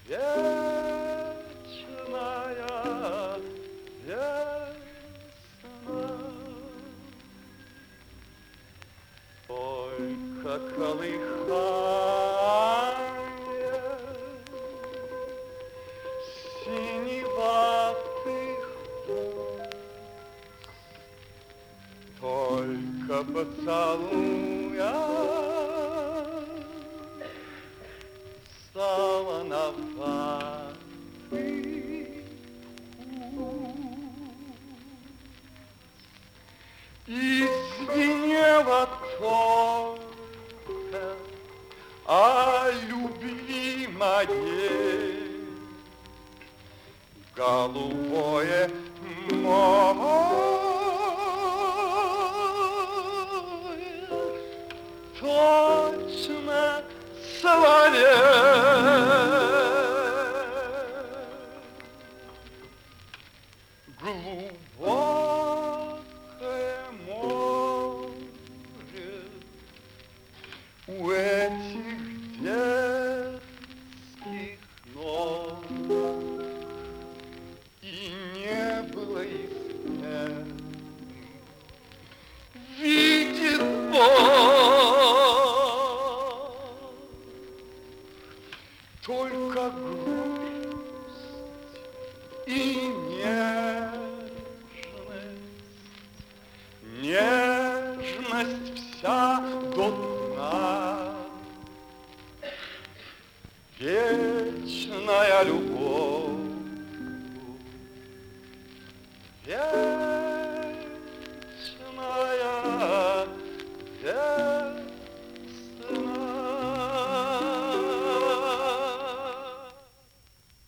вечная весна. Только колыхание синеватых волос, только поцелуя стала на ватный и звенела только о любви моей голубое море, точно соловей. Глубокое море у этих детских ног, и не было измен. Видит Бог только грусть и нежность вся до дна, вечная любовь.